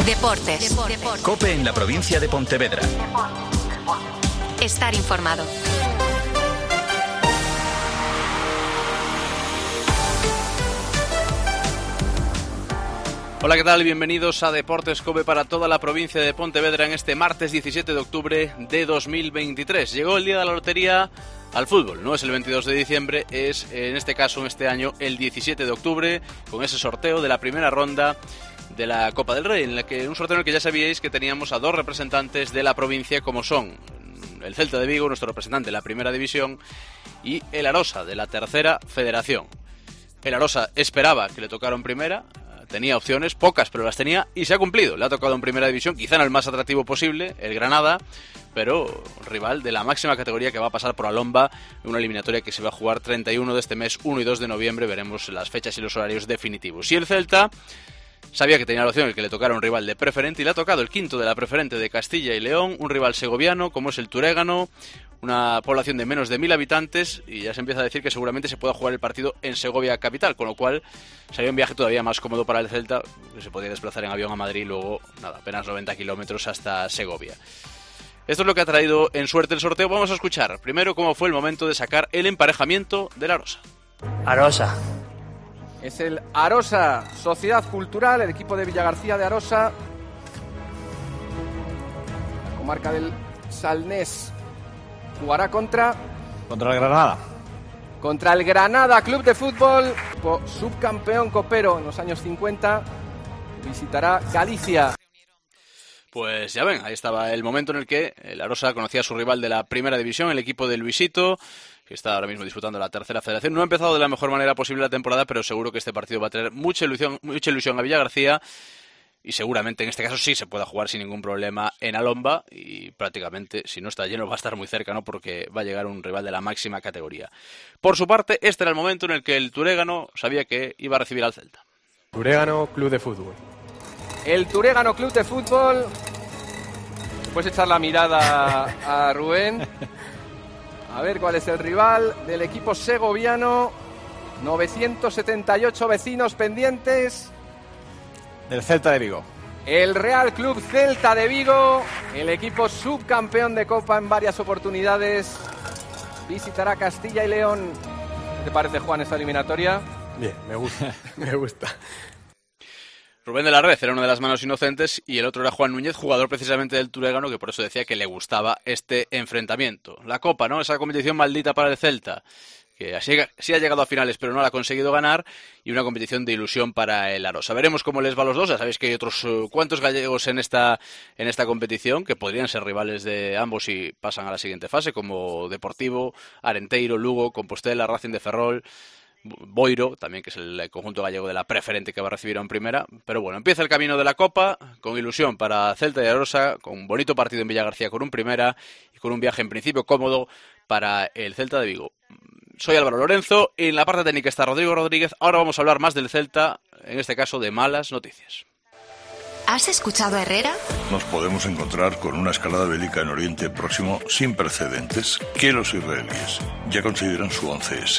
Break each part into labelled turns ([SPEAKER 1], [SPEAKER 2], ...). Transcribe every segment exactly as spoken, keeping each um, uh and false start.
[SPEAKER 1] Deportes. Deportes.
[SPEAKER 2] COPE en la provincia de Pontevedra.
[SPEAKER 1] Estar informado.
[SPEAKER 3] Hola, ¿qué tal? Bienvenidos a Deportes COPE para toda la provincia de Pontevedra en este martes diecisiete de octubre de dos mil veintitrés. Llegó el día de la lotería al fútbol. No es el veintidós de diciembre, es en este caso, en este año, el diecisiete de octubre, con ese sorteo de la primera ronda de la Copa del Rey, en la que un sorteo en el que ya sabíais que teníamos a dos representantes de la provincia, como son el Celta de Vigo, nuestro representante de la primera división, y el Arosa, de la tercera federación. El Arosa esperaba que le tocara en primera, tenía opciones, pocas, pero las tenía, y se ha cumplido. Le ha tocado en primera división, quizá no el más atractivo posible, el Granada, pero rival de la máxima categoría que va a pasar por Alomba, en una eliminatoria que se va a jugar treinta y uno de este mes, uno y dos de noviembre, veremos las fechas y los horarios definitivos. Y el Celta sabía que tenía la opción el que le tocara un rival de preferente, y le ha tocado el quinto de la preferente de Castilla y León, un rival segoviano como es el Turégano, una población de menos de mil habitantes, y ya se empieza a decir que seguramente se pueda jugar el partido en Segovia capital, con lo cual sería un viaje todavía más cómodo para el Celta, que se podría desplazar en avión a Madrid y luego, nada, apenas noventa kilómetros hasta Segovia. Esto es lo que ha traído en suerte el sorteo. Vamos a escuchar primero cómo fue el momento de sacar el emparejamiento del Arosa.
[SPEAKER 4] Arosa.
[SPEAKER 5] Es el Arosa, Sociedad Cultural, el equipo de Villagarcía de Arosa, la comarca del Salnés, jugará contra...
[SPEAKER 4] Contra el Granada.
[SPEAKER 5] Contra el Granada Club de Fútbol, subcampeón copero en los años cincuenta, visitará Galicia.
[SPEAKER 3] Pues ya ven, ahí estaba el momento en el que el Arosa conocía a su rival de la primera división, el equipo de Luisito, que está ahora mismo disputando la tercera federación. No ha empezado de la mejor manera posible la temporada, pero seguro que este partido va a tener mucha ilusión, mucha ilusión a Villagarcía, y seguramente en este caso sí se pueda jugar sin ningún problema en Alomba, y prácticamente, si no está lleno, va a estar muy cerca, ¿no? Porque va a llegar un rival de la máxima categoría. Por su parte, este era el momento en el que el Turégano sabía que iba a recibir al Celta.
[SPEAKER 6] Turégano Club de Fútbol.
[SPEAKER 5] El Turégano Club de Fútbol. Puedes echar la mirada a Rubén. A ver cuál es el rival del equipo segoviano. novecientos setenta y ocho vecinos pendientes.
[SPEAKER 4] Del Celta de Vigo.
[SPEAKER 5] El Real Club Celta de Vigo, el equipo subcampeón de Copa en varias oportunidades, visitará Castilla y León. ¿Qué te parece, Juan, esta eliminatoria?
[SPEAKER 6] Bien, me gusta, me gusta.
[SPEAKER 3] Rubén de la Red era una de las manos inocentes y el otro era Juan Núñez, jugador precisamente del Turégano, que por eso decía que le gustaba este enfrentamiento. La Copa, ¿no? Esa competición maldita para el Celta, que así, sí ha llegado a finales pero no la ha conseguido ganar, y una competición de ilusión para el Arosa. Veremos cómo les va a los dos. Ya sabéis que hay otros uh, cuantos gallegos en esta, en esta competición que podrían ser rivales de ambos si pasan a la siguiente fase, como Deportivo, Arenteiro, Lugo, Compostela, Racing de Ferrol, Boiro, también, que es el conjunto gallego de la preferente que va a recibir en primera. Pero bueno, empieza el camino de la Copa con ilusión para Celta y Arosa, con un bonito partido en Villagarcía con un primera y con un viaje en principio cómodo para el Celta de Vigo. Soy Álvaro Lorenzo, en la parte técnica está Rodrigo Rodríguez. Ahora vamos a hablar más del Celta, en este caso de malas noticias.
[SPEAKER 1] ¿Has escuchado a Herrera?
[SPEAKER 7] Nos podemos encontrar con una escalada bélica en Oriente Próximo sin precedentes que los israelíes ya consideran su once ese.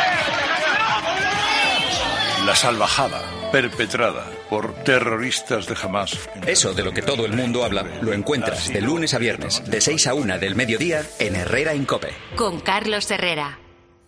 [SPEAKER 7] La salvajada perpetrada por terroristas de Hamás.
[SPEAKER 2] Eso de lo que todo el mundo habla lo encuentras de lunes a viernes, de seis a una del mediodía, en Herrera en COPE.
[SPEAKER 1] Con Carlos Herrera.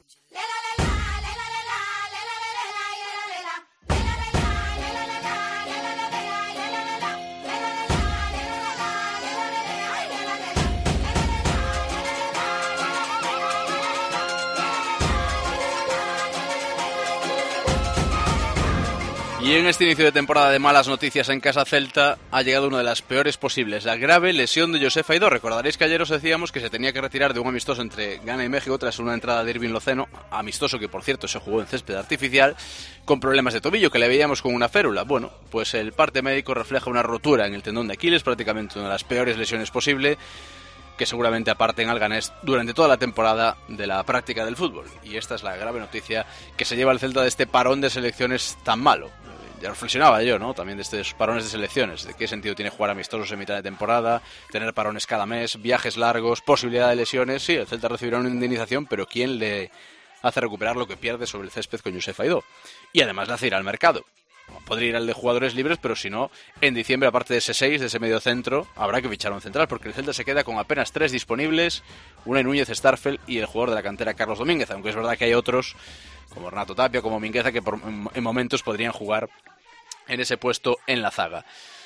[SPEAKER 3] Y en este inicio de temporada de malas noticias en Casa Celta ha llegado una de las peores posibles, la grave lesión de Josef Aidó. Recordaréis que ayer os decíamos que se tenía que retirar de un amistoso entre Ghana y México tras una entrada de Irving Lozano, amistoso que por cierto se jugó en césped artificial, con problemas de tobillo que le veíamos con una férula. Bueno, pues el parte médico refleja una rotura en el tendón de Aquiles, prácticamente una de las peores lesiones posible, que seguramente aparten al ganés durante toda la temporada de la práctica del fútbol. Y esta es la grave noticia que se lleva al Celta de este parón de selecciones tan malo. Ya reflexionaba yo, ¿no? También de estos parones de selecciones, de qué sentido tiene jugar amistosos en mitad de temporada, tener parones cada mes, viajes largos, posibilidad de lesiones. Sí, el Celta recibirá una indemnización, pero ¿quién le hace recuperar lo que pierde sobre el césped con Josef Aidó? Y además le hace ir al mercado. podría ir al de jugadores libres, pero si no, en diciembre, aparte de ese seis, de ese medio centro, habrá que fichar un central, porque el Celta se queda con apenas tres disponibles, Unai Núñez, Starfel y el jugador de la cantera Carlos Domínguez, aunque es verdad que hay otros, como Renato Tapia, como Mingueza, que por, en momentos podrían jugar en ese puesto en la zaga.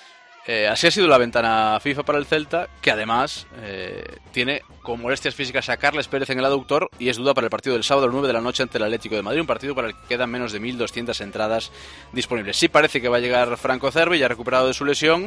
[SPEAKER 3] Eh, así ha sido la ventana FIFA para el Celta, que además eh, tiene con molestias físicas a Carles Pérez en el aductor y es duda para el partido del sábado a las nueve de la noche ante el Atlético de Madrid, un partido para el que quedan menos de mil doscientas entradas disponibles. Sí parece que va a llegar Franco Cervi, ya recuperado de su lesión,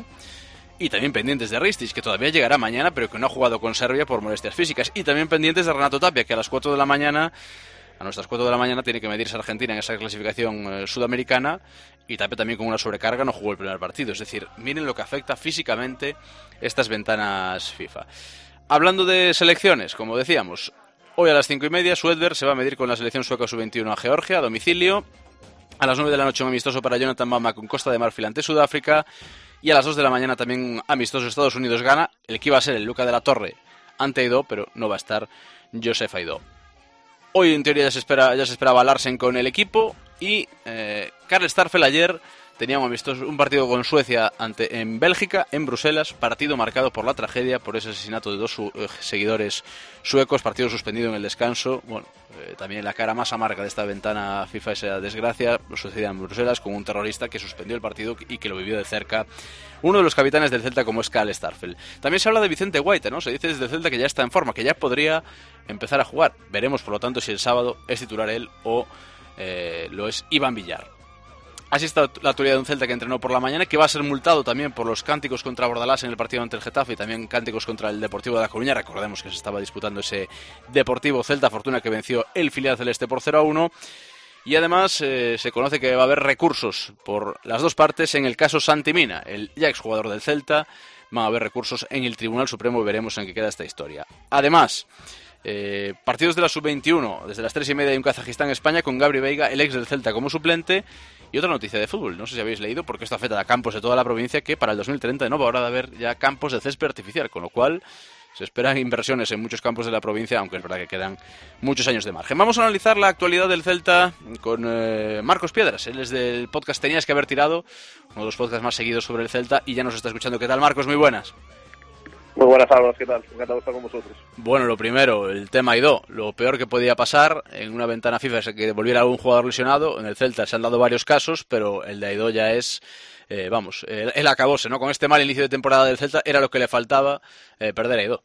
[SPEAKER 3] y también pendientes de Ristic, que todavía llegará mañana, pero que no ha jugado con Serbia por molestias físicas, y también pendientes de Renato Tapia, que a las cuatro de la mañana... A nuestras cuatro de la mañana tiene que medirse Argentina en esa clasificación eh, sudamericana, y Tapia también con una sobrecarga no jugó el primer partido. Es decir, miren lo que afecta físicamente estas ventanas FIFA. Hablando de selecciones, como decíamos, hoy a las cinco y media Suedberg se va a medir con la selección sueca sub veintiuno a Georgia, a domicilio. A las nueve de la noche un amistoso para Jonathan Bamba con Costa de Marfil ante Sudáfrica. Y a las dos de la mañana también un amistoso Estados Unidos-Ghana, el que iba a ser el Luca de la Torre ante Aidó, pero no va a estar Joseph Aidó. Hoy en teoría ya se, espera, ya se esperaba Larsen con el equipo y eh, Carl Starfel ayer tenía un, amistoso, un partido con Suecia ante, en Bélgica, en Bruselas, partido marcado por la tragedia, por ese asesinato de dos su, eh, seguidores suecos, partido suspendido en el descanso. Bueno, eh, también la cara más amarga de esta ventana FIFA, esa desgracia, sucedida en Bruselas con un terrorista que suspendió el partido y que lo vivió de cerca uno de los capitanes del Celta como es Carl Starfel. También se habla de Vicente Guaita, ¿no? Se dice desde el Celta que ya está en forma, que ya podría empezar a jugar. Veremos, por lo tanto, si el sábado es titular él o eh, lo es Iván Villar. Así está la actualidad de un Celta que entrenó por la mañana, que va a ser multado también por los cánticos contra Bordalás en el partido ante el Getafe y también cánticos contra el Deportivo de La Coruña. Recordemos que se estaba disputando ese Deportivo Celta Fortuna que venció el filial celeste por cero a uno. Y además eh, se conoce que va a haber recursos por las dos partes en el caso Santi Mina, el ya exjugador del Celta. Van a haber recursos en el Tribunal Supremo y veremos en qué queda esta historia. Además, eh, partidos de la sub veintiuno, desde las tres y media hay un Kazajistán-España con Gabri Veiga, el ex del Celta, como suplente. Y otra noticia de fútbol, no sé si habéis leído, porque esto afecta a campos de toda la provincia, que para el dos mil treinta no va ahora a haber ya campos de césped artificial, con lo cual se esperan inversiones en muchos campos de la provincia, aunque es verdad que quedan muchos años de margen. Vamos a analizar la actualidad del Celta con eh, Marcos Piedras. Él es del podcast Tenías que haber tirado, uno de los podcasts más seguidos sobre el Celta, y ya nos está escuchando. ¿Qué tal, Marcos? Muy buenas.
[SPEAKER 8] Muy buenas, Álvaro. ¿Qué tal? Encantado de estar con vosotros.
[SPEAKER 3] Bueno, lo primero, el tema Aidó. Lo peor que podía pasar en una ventana FIFA es que volviera algún jugador lesionado. En el Celta se han dado varios casos, pero el de Aidó ya es... Eh, vamos, el, el acabose, ¿no? Con este mal inicio de temporada del Celta era lo que le faltaba, eh, perder a Aidó.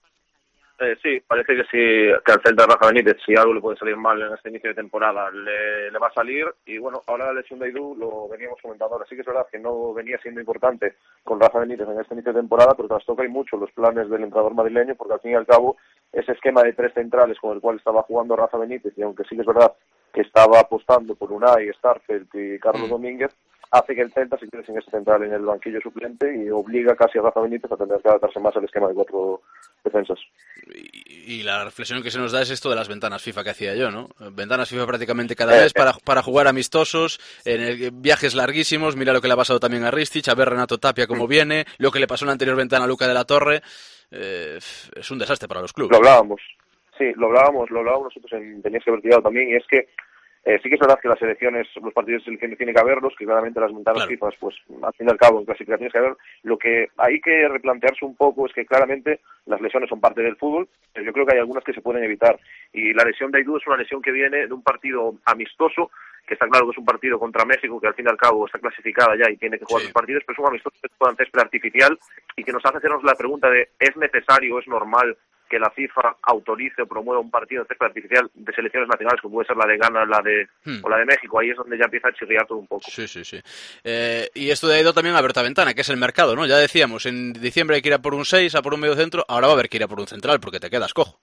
[SPEAKER 8] Eh, sí, parece que si que al Celta de Rafa Benítez, si algo le puede salir mal en este inicio de temporada, le, le va a salir. Y bueno, ahora la lesión de Aidó lo veníamos comentando. Ahora sí que es verdad que no venía siendo importante con Rafa Benítez en este inicio de temporada, pero trastoca y mucho los planes del entrenador madrileño, porque al fin y al cabo ese esquema de tres centrales con el cual estaba jugando Rafa Benítez, y aunque sí que es verdad que estaba apostando por Unai, Starfelt y Carlos mm. Domínguez, hace que el Celta se quede sin ese central en el banquillo suplente y obliga casi a Rafa Benítez a tener que adaptarse más al esquema de cuatro defensas.
[SPEAKER 3] Y, y la reflexión que se nos da es esto de las ventanas FIFA que hacía yo, ¿no? Ventanas FIFA prácticamente cada eh, vez para, para jugar amistosos, en el, viajes larguísimos. Mira lo que le ha pasado también a Ristic, a ver Renato Tapia cómo mm. viene, lo que le pasó en la anterior ventana a Luca de la Torre. Eh, es un desastre para los clubes.
[SPEAKER 8] Lo hablábamos, sí, lo hablábamos, lo hablábamos nosotros en Tenías que haber tirado también, y es que Eh, sí que es verdad que las selecciones, los partidos de selección tiene que haberlos, que claramente las ventanas claro. FIFA, pues al fin y al cabo en clasificaciones que haber. Lo que hay que replantearse un poco es que claramente las lesiones son parte del fútbol, pero yo creo que hay algunas que se pueden evitar. Y la lesión de Aidó es una lesión que viene de un partido amistoso, que está claro que es un partido contra México, que al fin y al cabo está clasificada ya y tiene que jugar sí. los partidos, pero es un amistoso que juega en césped artificial y que nos hace hacernos la pregunta de ¿es necesario, es normal que la FIFA autorice o promueva un partido de césped artificial de selecciones nacionales, como puede ser la de Ghana la de, hmm. o la de México? Ahí es donde ya empieza a chirriar todo un poco.
[SPEAKER 3] Sí, sí, sí. Eh, y esto de Aidó también a abierta ventana, que es el mercado, ¿no? Ya decíamos, en diciembre hay que ir a por un seis, a por un medio centro, ahora va a haber que ir a por un central, porque te quedas cojo.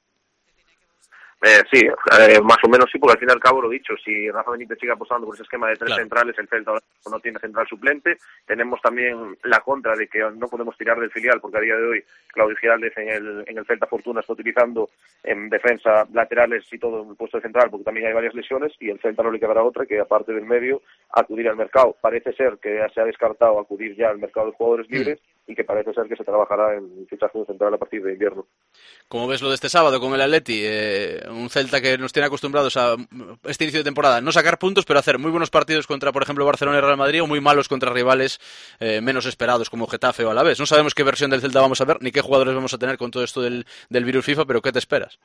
[SPEAKER 8] Eh, sí, eh, más o menos sí, porque al fin y al cabo lo dicho, si Rafa Benítez sigue apostando por ese esquema de tres claro. centrales, el Celta no tiene central suplente. Tenemos también la contra de que no podemos tirar del filial, porque a día de hoy Claudio Giraldez en el, en el Celta Fortuna está utilizando en defensa laterales y todo en el puesto de central, porque también hay varias lesiones, y el Celta no le quedará otra que, aparte del medio, acudir al mercado. Parece ser que se ha descartado acudir ya al mercado de jugadores libres, mm. y que parece ser que se trabajará en fichaje central a partir de invierno.
[SPEAKER 3] ¿Cómo ves lo de este sábado con el Atleti? Eh, un Celta que nos tiene acostumbrados a este inicio de temporada no sacar puntos, pero hacer muy buenos partidos contra, por ejemplo, Barcelona y Real Madrid, o muy malos contra rivales eh, menos esperados como Getafe o Alavés. No sabemos qué versión del Celta vamos a ver, ni qué jugadores vamos a tener con todo esto del, del virus FIFA, pero ¿qué te esperas?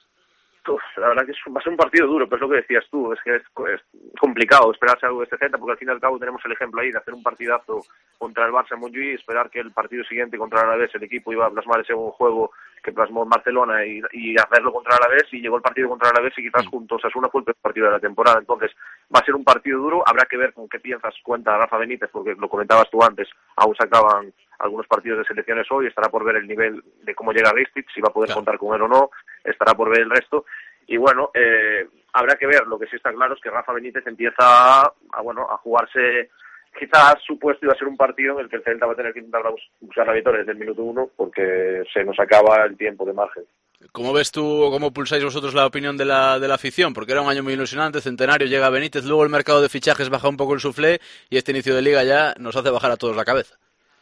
[SPEAKER 8] Uf, la verdad que es, va a ser un partido duro, pero es lo que decías tú, es que es, es complicado esperarse algo de este Celta, porque al fin y al cabo tenemos el ejemplo ahí de hacer un partidazo contra el Barça en Montjuïc y esperar que el partido siguiente contra el Alavés el equipo iba a plasmar ese buen juego que plasmó en Barcelona y, y hacerlo contra el Alavés, y llegó el partido contra el Alavés y quizás juntos Osasuna fue el peor partido de la temporada. Entonces va a ser un partido duro, habrá que ver con qué piensas cuenta Rafa Benítez, porque lo comentabas tú antes, aún sacaban algunos partidos de selecciones hoy, estará por ver el nivel de cómo llega Ristic, si va a poder
[SPEAKER 3] claro.
[SPEAKER 8] contar con él o no, estará por ver el resto. Y bueno, eh, habrá que ver. Lo que sí está claro es que Rafa Benítez empieza a, a bueno a jugarse, quizás su puesto iba a ser un partido en el que el Celta va a tener que intentar buscar la victoria desde el minuto uno, porque se nos acaba el tiempo de margen.
[SPEAKER 3] ¿Cómo ves tú o cómo pulsáis vosotros la opinión de la, de la afición? Porque era un año muy ilusionante, centenario, llega Benítez, luego el mercado de fichajes baja un poco el suflé y este inicio de liga ya nos hace bajar a todos la cabeza.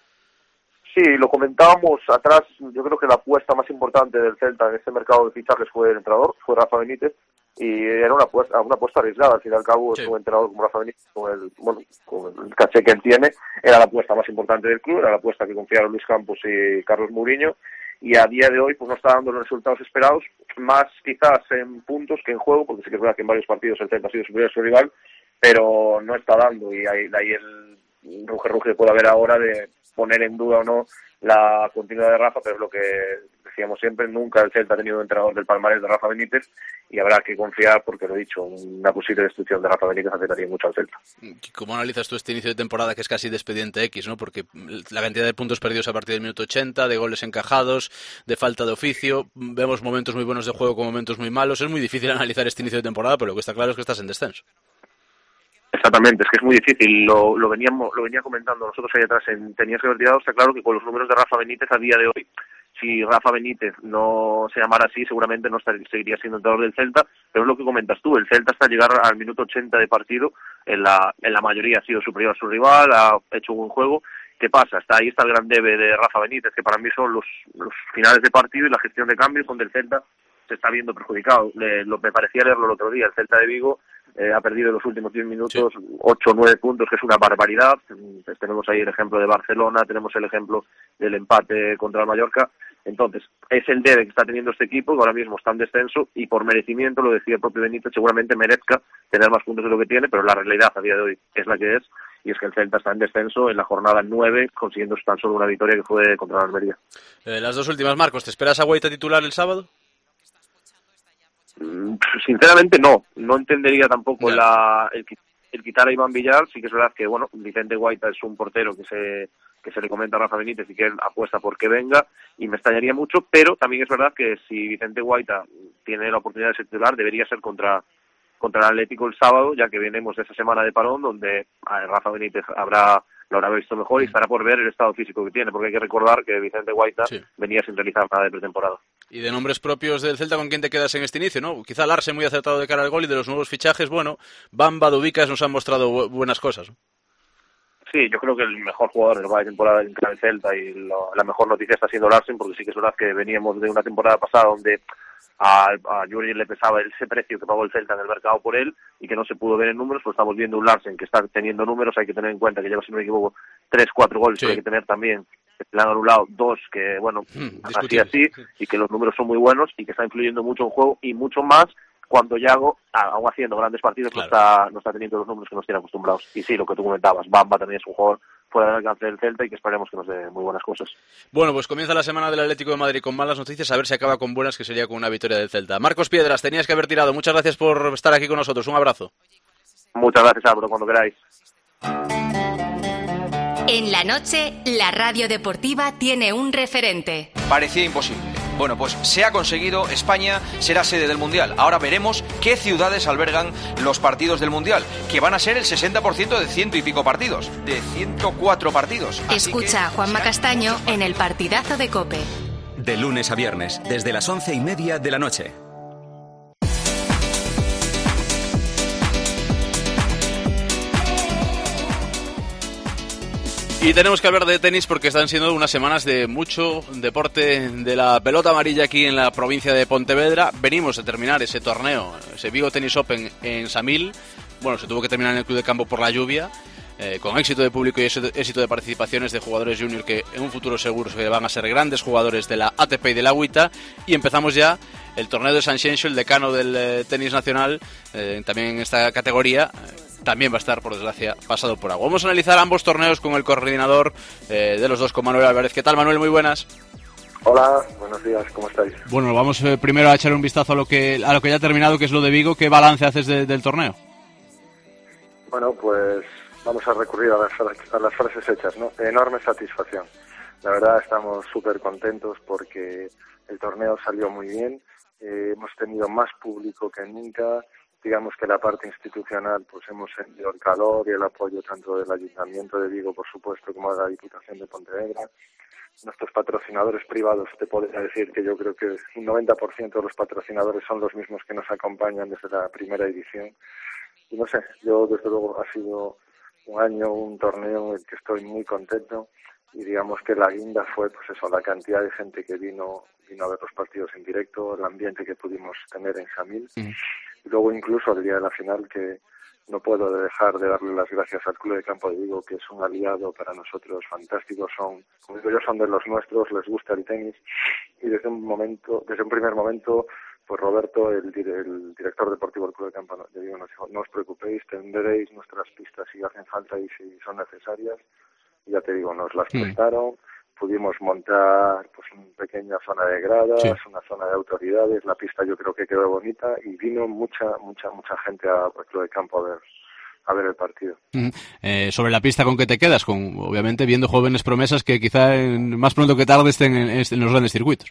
[SPEAKER 8] Sí, lo comentábamos atrás. Yo creo que la apuesta más importante del Celta en este mercado de fichajes fue el entrenador, fue Rafa Benítez, y era una apuesta, una apuesta arriesgada. Al fin y al cabo, sí. Es un entrenador como Rafa Benítez, con el, bueno, con el caché que él tiene, era la apuesta más importante del club, era la apuesta que confiaron Luis Campos y Carlos Mourinho, y a día de hoy pues no está dando los resultados esperados, más quizás en puntos que en juego, porque sí que es verdad que en varios partidos el Celta ha sido superior a su rival, pero no está dando, y ahí, ahí el ruge ruge que puede haber ahora de poner en duda o no la continuidad de Rafa, pero es lo que decíamos siempre, nunca el Celta ha tenido un entrenador del palmarés de Rafa Benítez, y habrá que confiar, porque lo he dicho, una posible destrucción de Rafa Benítez afectaría mucho al Celta.
[SPEAKER 3] ¿Cómo analizas tú este inicio de temporada que es casi de expediente X, ¿no? Porque la cantidad de puntos perdidos a partir del minuto ochenta, de goles encajados, de falta de oficio, vemos momentos muy buenos de juego con momentos muy malos, es muy difícil analizar este inicio de temporada, pero lo que está claro es que estás en descenso.
[SPEAKER 8] Exactamente, es que es muy difícil, lo, lo veníamos lo venía comentando nosotros ahí atrás en Tenías que haber tirado. Está claro que con los números de Rafa Benítez a día de hoy, si Rafa Benítez no se llamara así, seguramente no estaría, seguiría siendo entrenador del Celta, pero es lo que comentas tú, el Celta hasta llegar al minuto ochenta de partido, en la, en la mayoría ha sido superior a su rival, ha hecho un buen juego. ¿Qué pasa? Está ahí está el gran debe de Rafa Benítez, que para mí son los, los finales de partido y la gestión de cambios, donde el Celta se está viendo perjudicado. Le, lo, me parecía leerlo el otro día, el Celta de Vigo Eh, ha perdido en los últimos diez minutos ocho o nueve puntos, que es una barbaridad. Pues tenemos ahí el ejemplo de Barcelona, tenemos el ejemplo del empate contra el Mallorca. Entonces, es el debe que está teniendo este equipo, que ahora mismo está en descenso, y por merecimiento, lo decía el propio Benítez, seguramente merezca tener más puntos de lo que tiene, pero la realidad a día de hoy es la que es, y es que el Celta está en descenso en la jornada nueve, consiguiendo tan solo una victoria que fue contra la Almería.
[SPEAKER 3] Eh, las dos últimas, Marcos, ¿te esperas a Guaita titular el sábado?
[SPEAKER 8] Sinceramente no, no entendería tampoco yeah. la, el, el quitar a Iván Villar. Sí que es verdad que bueno, Vicente Guaita es un portero que se que se le comenta a Rafa Benítez y que él apuesta por que venga, y me extrañaría mucho, pero también es verdad que si Vicente Guaita tiene la oportunidad de ser titular, debería ser contra contra el Atlético el sábado, ya que venimos de esa semana de parón donde Rafa Benítez habrá lo habrá visto mejor y estará por ver el estado físico que tiene, porque hay que recordar que Vicente Guaita sí. venía sin realizar nada de pretemporada.
[SPEAKER 3] Y de nombres propios del Celta, ¿con quién te quedas en este inicio, no? Quizá Larsen muy acertado de cara al gol, y de los nuevos fichajes, bueno, Bamba, Dubicas nos han mostrado bu- buenas cosas, ¿no?
[SPEAKER 8] Sí, yo creo que el mejor jugador de la temporada en el Celta, y lo, la mejor noticia está siendo Larsen, porque sí que es verdad que veníamos de una temporada pasada donde a, a Yuri le pesaba ese precio que pagó el Celta en el mercado por él y que no se pudo ver en números. Pues estamos viendo un Larsen que está teniendo números. Hay que tener en cuenta que lleva, si no me equivoco, tres, cuatro goles, sí. Pero hay que tener también que le han anulado dos que, bueno, hmm, así así, y que los números son muy buenos y que está influyendo mucho en juego, y mucho más cuando Yago, aún haciendo grandes partidos, claro. no está no está teniendo los números que nos tiene acostumbrados. Y sí, lo que tú comentabas, Bamba también es un jugador fuera del alcance del Celta y que esperemos que nos dé muy buenas cosas.
[SPEAKER 3] Bueno, pues comienza la semana del Atlético de Madrid con malas noticias, a ver si acaba con buenas, que sería con una victoria del Celta. Marcos Piedras, tenías que haber tirado. Muchas gracias por estar aquí con nosotros. Un abrazo.
[SPEAKER 8] Muchas gracias, Álvaro, cuando queráis.
[SPEAKER 1] En la noche, la radio deportiva tiene un referente.
[SPEAKER 9] Parecía imposible. Bueno, pues se ha conseguido. España será sede del Mundial. Ahora veremos qué ciudades albergan los partidos del Mundial, que van a ser el sesenta por ciento de ciento y pico partidos, de ciento cuatro partidos.
[SPEAKER 1] Así Escucha que... a Juanma Castaño en el partidazo de COPE.
[SPEAKER 2] De lunes a viernes, desde las once y media de la noche.
[SPEAKER 3] Y tenemos que hablar de tenis porque están siendo unas semanas de mucho deporte de la pelota amarilla aquí en la provincia de Pontevedra. Venimos de terminar ese torneo, ese Vigo Tennis Open en Samil. Bueno, se tuvo que terminar en el club de campo por la lluvia, eh, con éxito de público y éxito de participaciones de jugadores junior que en un futuro seguro que van a ser grandes jugadores de la A T P y de la Agüita. Y empezamos ya el torneo de Sanxenxo, el decano del eh, tenis nacional, eh, también en esta categoría. También va a estar, por desgracia, pasado por agua. Vamos a analizar ambos torneos con el coordinador eh, de los dos, con Manuel Álvarez. ¿Qué tal, Manuel? Muy buenas.
[SPEAKER 10] Hola, buenos días, ¿cómo estáis?
[SPEAKER 3] Bueno, vamos eh, primero a echar un vistazo a lo que a lo que ya ha terminado, que es lo de Vigo. ¿Qué balance haces de, del torneo?
[SPEAKER 10] Bueno, pues vamos a recurrir a las, a las frases hechas, ¿no? Enorme satisfacción. La verdad, estamos súper contentos porque el torneo salió muy bien. Eh, hemos tenido más público que nunca. Digamos que la parte institucional, pues hemos sentido el calor y el apoyo tanto del Ayuntamiento de Vigo, por supuesto, como de la Diputación de Pontevedra. Nuestros patrocinadores privados, te podría decir que yo creo que un noventa por ciento de los patrocinadores son los mismos que nos acompañan desde la primera edición. Y no sé, yo desde luego ha sido un año, un torneo en el que estoy muy contento. Y digamos que la guinda fue, pues eso, la cantidad de gente que vino vino a ver los partidos en directo, el ambiente que pudimos tener en Samil. Mm. Y luego incluso el día de la final, que no puedo dejar de darle las gracias al Club de Campo de Vigo, que es un aliado para nosotros fantástico. Son, como digo yo, son de los nuestros, les gusta el tenis. Y desde un momento, desde un primer momento, pues Roberto, el, el director deportivo del Club de Campo de Vigo, nos dijo: no os preocupéis, tendréis nuestras pistas si hacen falta y si son necesarias. Y ya te digo, nos las mm. prestaron. Pudimos montar pues una pequeña zona de gradas, sí. una zona de autoridades. La pista yo creo que quedó bonita y vino mucha, mucha, mucha gente al Club de Campo a ver, a ver el partido.
[SPEAKER 3] Mm. Eh, sobre la pista, ¿con qué te quedas? Con, obviamente, viendo jóvenes promesas que quizá en, más pronto que tarde estén en, en los grandes circuitos.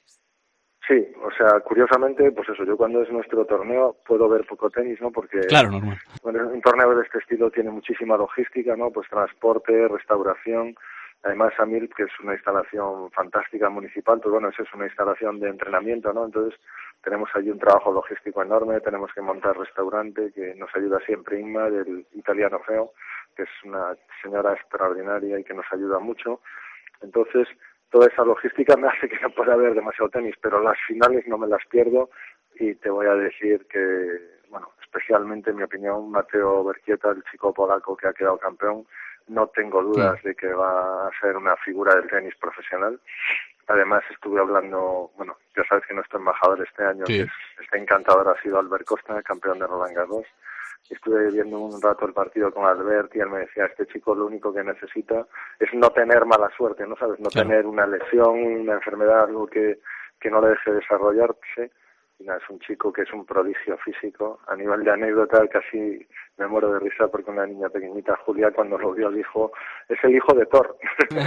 [SPEAKER 10] Sí, o sea, curiosamente, pues eso, yo cuando es nuestro torneo puedo ver poco tenis, ¿no? Porque
[SPEAKER 3] claro, normal.
[SPEAKER 10] Bueno, un torneo de este estilo tiene muchísima logística, ¿no? Pues transporte, restauración. Además, Samil, que es una instalación fantástica municipal, pues bueno, eso es una instalación de entrenamiento, ¿no? Entonces, tenemos allí un trabajo logístico enorme, tenemos que montar restaurante, que nos ayuda siempre Inma, del Italiano Feo, que es una señora extraordinaria y que nos ayuda mucho. Entonces, toda esa logística me hace que no pueda ver demasiado tenis, pero las finales no me las pierdo y te voy a decir que, bueno, especialmente, en mi opinión, Mateo Berchieta, el chico polaco que ha quedado campeón, no tengo dudas de que va a ser una figura del tenis profesional. Además, estuve hablando, bueno, ya sabes que nuestro embajador este año, sí. que es, este encantador, ha sido Albert Costa, campeón de Roland Garros. Estuve viendo un rato el partido con Albert y él me decía: este chico lo único que necesita es no tener mala suerte, ¿no sabes? No claro. tener una lesión, una enfermedad, algo que, que no le deje desarrollarse. Y nada, es un chico que es un prodigio físico. A nivel de anécdota, casi me muero de risa porque una niña pequeñita, Julia, cuando lo vio dijo: es el hijo de Thor.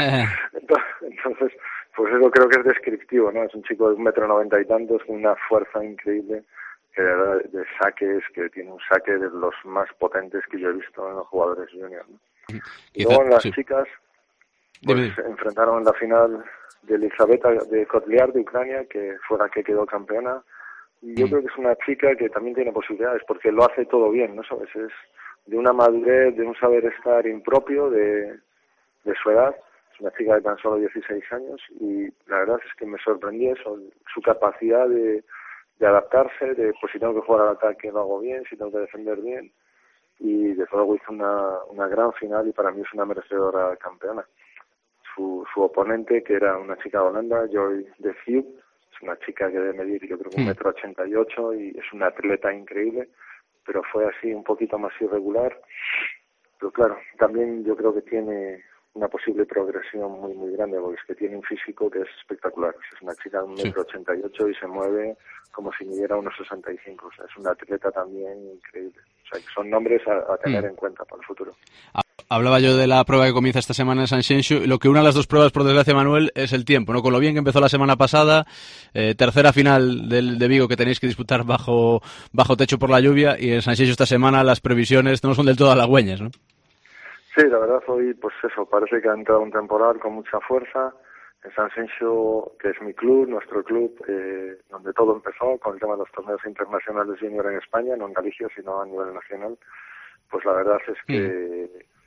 [SPEAKER 10] Entonces, pues eso creo que es descriptivo, ¿no? Es un chico de un metro noventa y tantos, con una fuerza increíble, que de, de saques, que tiene un saque de los más potentes que yo he visto en los jugadores juniors, ¿no? Y luego en las sí. chicas, pues se enfrentaron en la final de Elizaveta de Kotliar de Ucrania, que fue la que quedó campeona. Y yo mm. creo que es una chica que también tiene posibilidades, porque lo hace todo bien, ¿no sabes? Es de una madurez, de un saber estar impropio de, de su edad. Es una chica de tan solo dieciséis años y la verdad es que me sorprendió eso, su capacidad de, de adaptarse, de pues si tengo que jugar al ataque lo hago bien, si tengo que defender bien. Y desde luego hizo una, una gran final y para mí es una merecedora campeona. Su, su oponente, que era una chica de Holanda, Joy de Fiup, es una chica que debe medir yo creo que un metro ochenta y ocho y es una atleta increíble, pero fue así un poquito más irregular. Pero claro, también yo creo que tiene una posible progresión muy muy grande, porque es que tiene un físico que es espectacular. Es una chica de un metro ochenta y ocho y se mueve como si midiera unos sesenta y cinco. O sea, es una atleta también increíble. O sea, que son nombres a, a tener mm. en cuenta para el futuro.
[SPEAKER 3] Hablaba yo de la prueba que comienza esta semana en Sanxenxo. Lo que una de las dos pruebas, por desgracia, Manuel, es el tiempo, ¿no? Con lo bien que empezó la semana pasada, eh, tercera final del, de Vigo que tenéis que disputar bajo bajo techo por la lluvia, y en Sanxenxo esta semana las previsiones no son del todo halagüeñas, ¿no?
[SPEAKER 10] Sí, la verdad hoy, pues eso, parece que ha entrado un temporal con mucha fuerza. En Sanxenxo, que es mi club, nuestro club, eh, donde todo empezó con el tema de los torneos internacionales junior en España, no en Galicia, sino a nivel nacional, pues la verdad es que... Mm.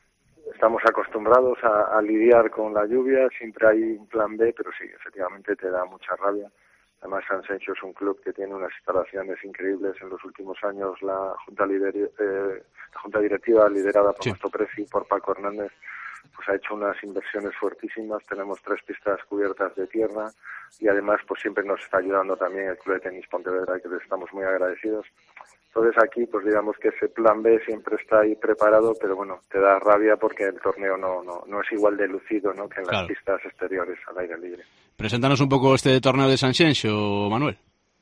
[SPEAKER 10] estamos acostumbrados a, a lidiar con la lluvia, siempre hay un plan B, pero sí, efectivamente te da mucha rabia. Además, San Sencho es un club que tiene unas instalaciones increíbles. En los últimos años la Junta, lideri- eh, la junta Directiva, liderada por sí. nuestro presi, por Paco Hernández, pues ha hecho unas inversiones fuertísimas. Tenemos tres pistas cubiertas de tierra y además pues siempre nos está ayudando también el Club de Tenis Pontevedra, que les estamos muy agradecidos. Entonces aquí pues digamos que ese plan B siempre está ahí preparado, pero bueno, te da rabia porque el torneo no no, no es igual de lucido, ¿no?, que en claro. las pistas exteriores al aire libre.
[SPEAKER 3] Preséntanos un poco este torneo de San Xenxo, Manuel.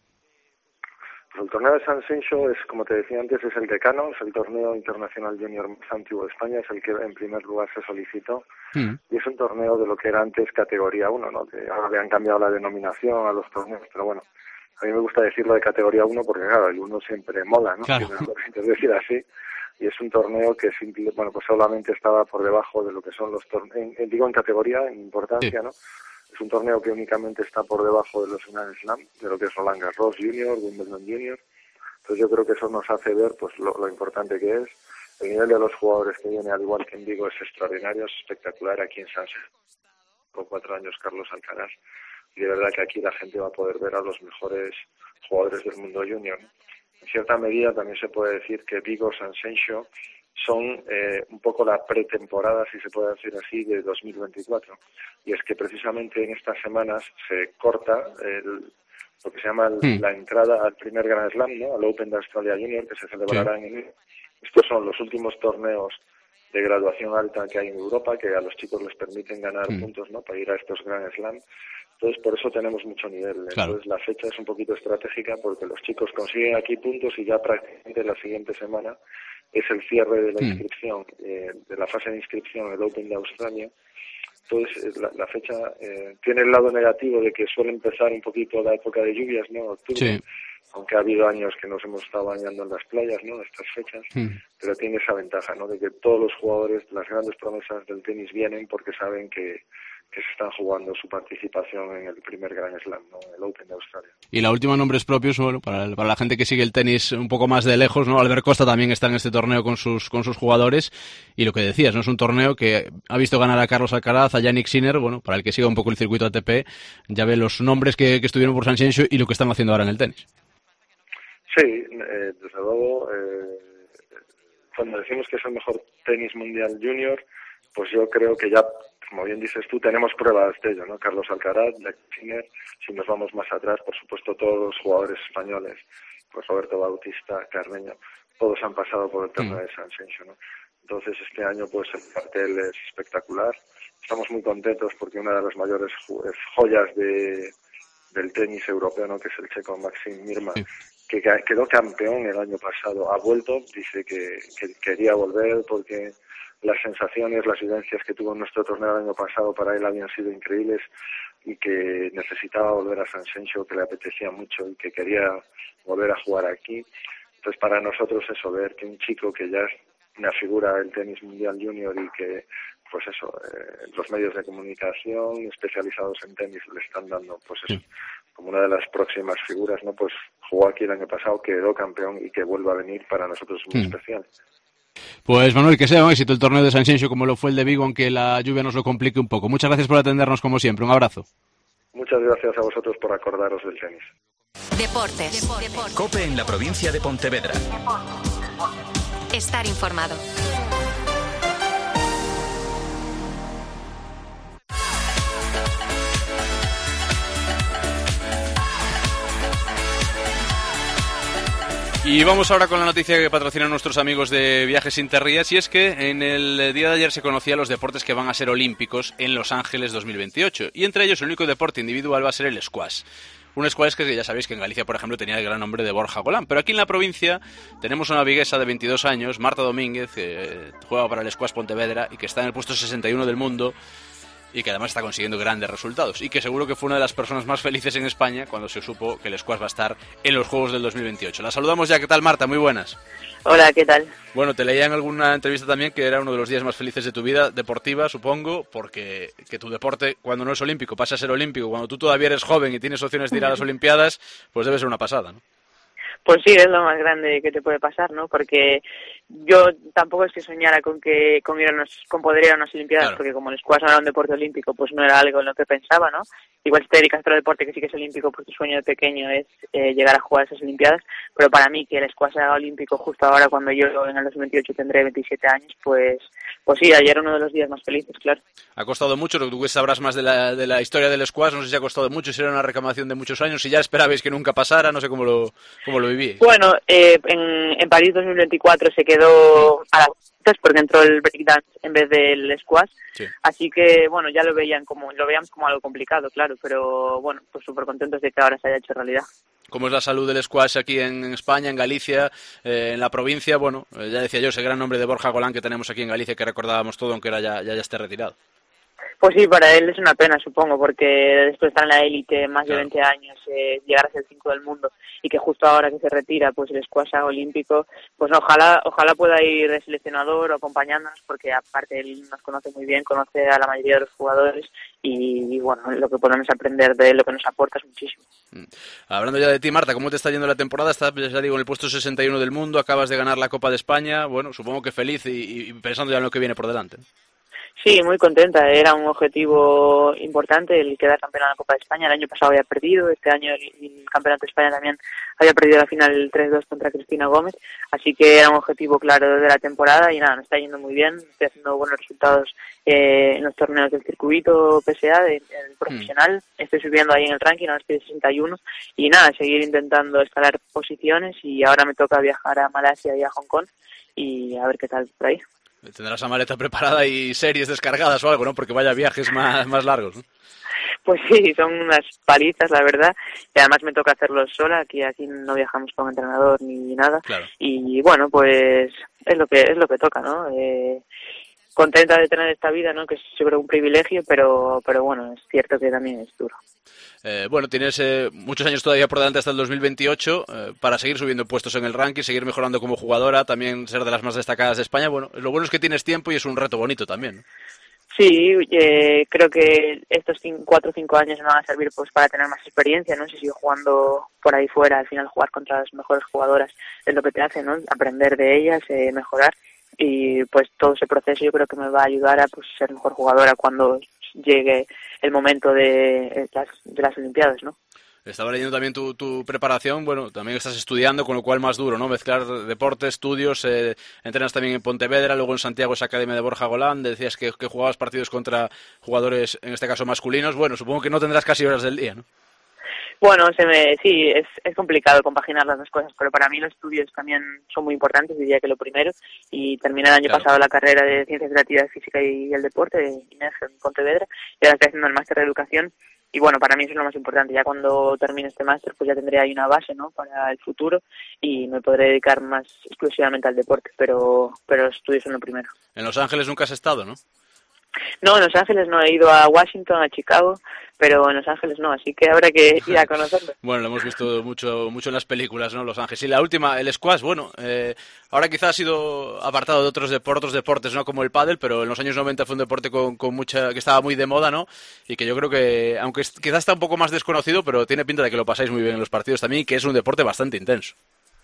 [SPEAKER 10] Pues el torneo de San Xenxo es, como te decía antes, es el decano, es el torneo internacional junior más antiguo de España, es el que en primer lugar se solicitó, mm. y es un torneo de lo que era antes categoría uno, ¿no?, que ahora le han cambiado la denominación a los torneos, pero bueno, a mí me gusta decirlo de categoría uno porque claro, el uno siempre mola, ¿no?
[SPEAKER 3] Claro.
[SPEAKER 10] Es decir así, y es un torneo que simple, bueno, pues solamente estaba por debajo de lo que son los torneos, digo en categoría, en importancia, sí. ¿no? Es un torneo que únicamente está por debajo de los Grand Slam, de lo que es Roland Garros Junior, Wimbledon Junior. Entonces yo creo que eso nos hace ver pues lo, lo importante que es. El nivel de los jugadores que viene, al igual que en Vigo, es extraordinario, es espectacular. Aquí en San Xenxo, con cuatro años, Carlos Alcaraz. Y de verdad que aquí la gente va a poder ver a los mejores jugadores del mundo junior. En cierta medida también se puede decir que Vigo, San Xenxo son eh, un poco la pretemporada, si se puede decir así, de dos mil veinticuatro. Y es que precisamente en estas semanas se corta el, lo que se llama el, mm. la entrada al primer Grand Slam, ¿no?, al Open de Australia Junior, que se celebrará sí. en enero. Estos son los últimos torneos de graduación alta que hay en Europa, que a los chicos les permiten ganar mm. puntos, ¿no?, para ir a estos Grand Slam. Entonces, por eso tenemos mucho nivel. Claro. Entonces, la fecha es un poquito estratégica porque los chicos consiguen aquí puntos y ya prácticamente la siguiente semana es el cierre de la inscripción, eh, de la fase de inscripción del Open de Australia. Entonces, la, la fecha eh, tiene el lado negativo de que suele empezar un poquito la época de lluvias, ¿no?, octubre, sí. aunque ha habido años que nos hemos estado bañando en las playas, ¿no?, estas fechas, mm. pero tiene esa ventaja, ¿no?, de que todos los jugadores, las grandes promesas del tenis vienen porque saben que que se están jugando su participación en el primer Grand Slam, ¿no?, el Open de Australia.
[SPEAKER 3] Y la última, nombres propios, bueno, para, para la gente que sigue el tenis un poco más de lejos, ¿no? Albert Costa también está en este torneo con sus con sus jugadores, y lo que decías, ¿no?, es un torneo que ha visto ganar a Carlos Alcaraz, a Yannick Sinner, bueno, para el que siga un poco el circuito A T P, ya ve los nombres que, que estuvieron por San Xenxo y lo que están haciendo ahora en el tenis.
[SPEAKER 10] Sí, eh, desde luego, eh, cuando decimos que es el mejor tenis mundial junior, pues yo creo que ya, como bien dices tú, tenemos pruebas de ello, ¿no? Carlos Alcaraz, Jack Sinner, si nos vamos más atrás, por supuesto, todos los jugadores españoles, pues Roberto Bautista, Carreño, todos han pasado por el torneo mm. de San Xenxo, ¿no? Entonces, este año, pues, el cartel es espectacular. Estamos muy contentos porque una de las mayores joyas de, del tenis europeo, ¿no?, que es el checo Maxim Mirman, sí. que quedó campeón el año pasado, ha vuelto, dice que, que quería volver porque las sensaciones, las vivencias que tuvo en nuestro torneo el año pasado para él habían sido increíbles y que necesitaba volver a San Xenxo, que le apetecía mucho y que quería volver a jugar aquí. Entonces, para nosotros eso, ver que un chico que ya es una figura del tenis mundial junior y que, pues eso, eh, los medios de comunicación especializados en tenis le están dando, pues eso, como una de las próximas figuras, ¿no? Pues jugó aquí el año pasado, quedó campeón y que vuelva a venir, para nosotros es muy mm. especial.
[SPEAKER 3] Pues Manuel, que sea un éxito el torneo de San Xenxo como lo fue el de Vigo, aunque la lluvia nos lo complique un poco. Muchas gracias por atendernos como siempre, un abrazo.
[SPEAKER 10] Muchas gracias a vosotros por acordaros del tenis.
[SPEAKER 1] Deportes. Deportes.
[SPEAKER 2] COPE en la provincia de Pontevedra.
[SPEAKER 1] Estar informado.
[SPEAKER 3] Y vamos ahora con la noticia que patrocinan nuestros amigos de Viajes Interrías, y es que en el día de ayer se conocían los deportes que van a ser olímpicos en Los Ángeles dos mil veintiocho, y entre ellos el único deporte individual va a ser el squash. Un squash que ya sabéis que en Galicia, por ejemplo, tenía el gran nombre de Borja Golán, pero aquí en la provincia tenemos una viguesa de veintidós años, Marta Domínguez, que juega para el Squash Pontevedra y que está en el puesto sesenta y uno del mundo, y que además está consiguiendo grandes resultados, y que seguro que fue una de las personas más felices en España cuando se supo que el squash va a estar en los Juegos del dos mil veintiocho. La saludamos ya. ¿Qué tal, Marta? Muy buenas.
[SPEAKER 11] Hola, ¿qué tal?
[SPEAKER 3] Bueno, te leía en alguna entrevista también que era uno de los días más felices de tu vida deportiva, supongo, porque que tu deporte, cuando no es olímpico, pasa a ser olímpico, cuando tú todavía eres joven y tienes opciones de ir a las Olimpiadas, pues debe ser una pasada, ¿no?
[SPEAKER 11] Pues sí, es lo más grande que te puede pasar, ¿no? Porque yo tampoco es que soñara con que con ir a unos, con poder ir a unas Olimpiadas,
[SPEAKER 3] Claro.
[SPEAKER 11] porque como el squash no era un deporte olímpico, pues no era algo en lo que pensaba, ¿no? Igual si te dedicas a otro deporte que sí que es olímpico, pues tu sueño de pequeño es eh, llegar a jugar esas Olimpiadas, pero para mí que el squash sea olímpico justo ahora, cuando yo en el dos mil veintiocho tendré veintisiete años, pues pues sí, ayer era uno de los días más felices, claro.
[SPEAKER 3] Ha costado mucho, lo que tú sabrás más de la, de la historia del squash, no sé si ha costado mucho, si era una reclamación de muchos años, si ya esperabais que nunca pasara, no sé cómo lo, cómo lo vivíais.
[SPEAKER 11] Bueno, eh, en, en París dos mil veinticuatro se quedó a las puertas porque entró el breakdance en vez del squash,
[SPEAKER 3] Sí.
[SPEAKER 11] así que bueno, ya lo veían como lo veíamos como algo complicado, claro, pero bueno, pues súper contentos de que ahora se haya hecho realidad.
[SPEAKER 3] ¿Cómo es la salud del squash aquí en España, en Galicia, eh, en la provincia? Bueno, eh, ya decía yo, ese gran nombre de Borja Golán que tenemos aquí en Galicia, que recordábamos todo, aunque ahora ya, ya, ya esté retirado.
[SPEAKER 11] Pues sí, para él es una pena, supongo, porque después de estar en la élite más de
[SPEAKER 3] Claro.
[SPEAKER 11] veinte años, eh, llegar a ser cinco del mundo y que justo ahora que se retira, pues el squash sea olímpico, pues no, ojalá ojalá pueda ir de seleccionador o acompañándonos, porque aparte él nos conoce muy bien, conoce a la mayoría de los jugadores y, y bueno, lo que podemos aprender de él, lo que nos aporta es muchísimo.
[SPEAKER 3] Hablando ya de ti, Marta, ¿cómo te está yendo la temporada? Estás, ya digo, en el puesto sesenta y uno del mundo, acabas de ganar la Copa de España, bueno, supongo que feliz y, y pensando ya en lo que viene por delante.
[SPEAKER 11] Sí, muy contenta. Era un objetivo importante el quedar campeona de la Copa de España. El año pasado había perdido, este año el, el Campeonato de España también había perdido la final tres dos contra Cristina Gómez, así que era un objetivo claro de la temporada y nada, me está yendo muy bien. Estoy haciendo buenos resultados eh, en los torneos del circuito P S A, del de, profesional. Mm. Estoy subiendo ahí en el ranking, ahora estoy de sesenta y uno y nada, seguir intentando escalar posiciones y ahora me toca viajar a Malasia y a Hong Kong y a ver qué tal por ahí.
[SPEAKER 3] Tendrás la maleta preparada y series descargadas o algo, ¿no? Porque vaya viajes más, más largos, ¿no?
[SPEAKER 11] Pues sí, son unas palizas, la verdad, y además me toca hacerlos sola, que aquí no viajamos con entrenador ni nada,
[SPEAKER 3] claro.
[SPEAKER 11] Y bueno, pues es lo que es lo que toca, ¿no? Eh, contenta de tener esta vida, ¿no? Que es seguro un privilegio, pero pero bueno, es cierto que también es duro.
[SPEAKER 3] Eh, bueno, tienes eh, muchos años todavía por delante hasta el dos mil veintiocho eh, para seguir subiendo puestos en el ranking, seguir mejorando como jugadora, también ser de las más destacadas de España. Bueno, lo bueno es que tienes tiempo y es un reto bonito también, ¿no?
[SPEAKER 11] Sí, eh, creo que estos cinco, cuatro o cinco años me van a servir pues para tener más experiencia, ¿no? Si sigo jugando por ahí fuera, al final jugar contra las mejores jugadoras es lo que te hace, ¿no? Aprender de ellas, eh, mejorar y pues todo ese proceso yo creo que me va a ayudar a pues ser mejor jugadora cuando llegue el momento de las, de las Olimpiadas, ¿no?
[SPEAKER 3] Estaba leyendo también tu, tu preparación, bueno, también estás estudiando, con lo cual más duro, ¿no? Mezclar deporte, estudios, eh, entrenas también en Pontevedra, luego en Santiago esa academia de Borja Golán, decías que, que jugabas partidos contra jugadores, en este caso masculinos, bueno, supongo que no tendrás casi horas del día, ¿no?
[SPEAKER 11] Bueno, se me, sí, es, es complicado compaginar las dos cosas, pero para mí los estudios también son muy importantes, diría que lo primero, y terminé el año claro. pasado la carrera de Ciencias de la Actividad Física y el Deporte de INEF en Pontevedra, y ahora estoy haciendo el máster de Educación, y bueno, para mí eso es lo más importante, ya cuando termine este máster pues ya tendré ahí una base, ¿no?, para el futuro, y me podré dedicar más exclusivamente al deporte, pero, pero los estudios son lo primero.
[SPEAKER 3] En Los Ángeles nunca has estado, ¿no?
[SPEAKER 11] No, en Los Ángeles no, he ido a Washington, a Chicago, pero en Los Ángeles no, así que habrá que ir a conocerlo.
[SPEAKER 3] Bueno, lo hemos visto mucho mucho en las películas, ¿no? Los Ángeles. Y la última, el squash, bueno, eh, ahora quizás ha sido apartado de otros, de, por otros deportes, ¿no? Como el pádel, pero en los años noventa fue un deporte con, con mucha que estaba muy de moda, ¿no? Y que yo creo que, aunque quizás está un poco más desconocido, pero tiene pinta de que lo pasáis muy bien en los partidos también y que es un deporte bastante intenso.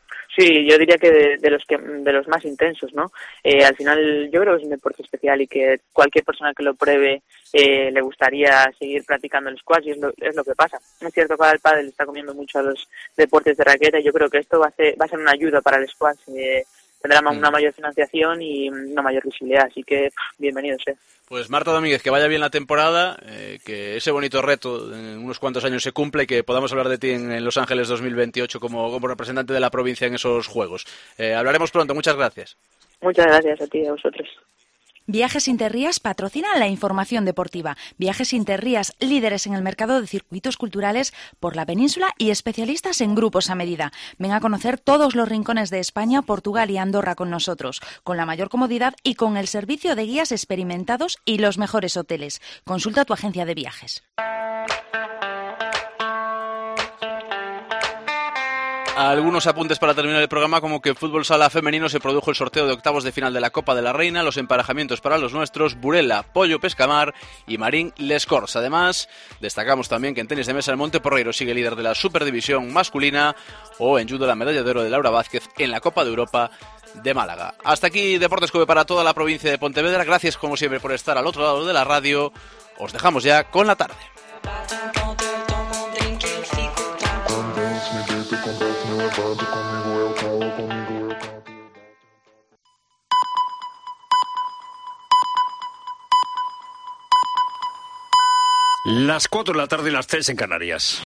[SPEAKER 11] Sí, yo diría que de, de los que de los más intensos, ¿no? Eh, al final yo creo que es un deporte especial y que cualquier persona que lo pruebe eh, le gustaría seguir practicando el squash y es lo, es lo que pasa. Es cierto que ahora el pádel está comiendo mucho a los deportes de raqueta y yo creo que esto va a ser, va a ser una ayuda para el squash. Eh, tendrá una mayor financiación y una mayor visibilidad, así que bienvenido sea.
[SPEAKER 3] Pues Marta Domínguez, que vaya bien la temporada, eh, que ese bonito reto en unos cuantos años se cumpla y que podamos hablar de ti en, en Los Ángeles dos mil veintiocho como, como representante de la provincia en esos Juegos. Eh, hablaremos pronto, muchas gracias.
[SPEAKER 11] Muchas gracias a ti y a vosotros.
[SPEAKER 12] Viajes Interrías patrocina la información deportiva. Viajes Interrías, líderes en el mercado de circuitos culturales por la península y especialistas en grupos a medida. Ven a conocer todos los rincones de España, Portugal y Andorra con nosotros, con la mayor comodidad y con el servicio de guías experimentados y los mejores hoteles. Consulta tu agencia de viajes.
[SPEAKER 3] Algunos apuntes para terminar el programa, como que en fútbol sala femenino se produjo el sorteo de octavos de final de la Copa de la Reina, los emparejamientos para los nuestros, Burela, Pollo Pescamar y Marín Les Corts. Además, destacamos también que en tenis de mesa el Monte Porreiro sigue líder de la Superdivisión masculina, o en judo la medalla de oro de Laura Vázquez en la Copa de Europa de Málaga. Hasta aquí Deportes Cope para toda la provincia de Pontevedra. Gracias como siempre por estar al otro lado de la radio. Os dejamos ya con la tarde.
[SPEAKER 13] Las cuatro de la tarde y las tres en Canarias.